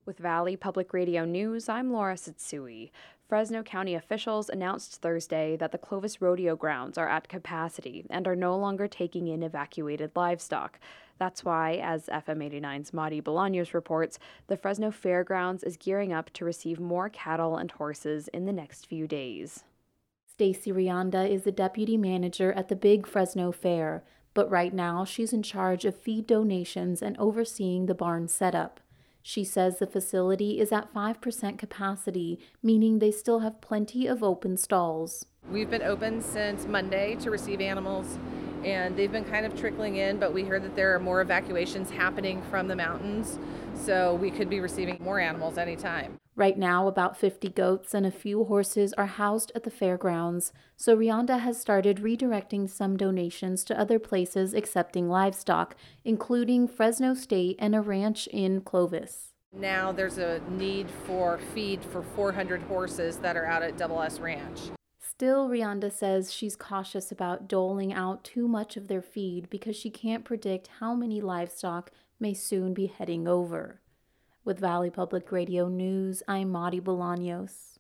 With Valley Public Radio News, I'm Laura Satsui. Fresno County officials announced Thursday that the Clovis Rodeo grounds are at capacity and are no longer taking in evacuated livestock. That's why, as FM 89's Madi Bolaños reports, the Fresno Fairgrounds is gearing up to receive more cattle and horses in the next few days. Stacy Rianda is the deputy manager at the Big Fresno Fair, but right now she's in charge of feed donations and overseeing the barn setup. She says the facility is at 5% capacity, meaning they still have plenty of open stalls. We've been open since Monday to receive animals, and they've been kind of trickling in, but we heard that there are more evacuations happening from the mountains, so we could be receiving more animals anytime. Right now, about 50 goats and a few horses are housed at the fairgrounds, so Rianda has started redirecting some donations to other places accepting livestock, including Fresno State and a ranch in Clovis. Now there's a need for feed for 400 horses that are out at Double S Ranch. Still, Rianda says she's cautious about doling out too much of their feed because she can't predict how many livestock may soon be heading over. With Valley Public Radio News, I'm Madi Bolaños.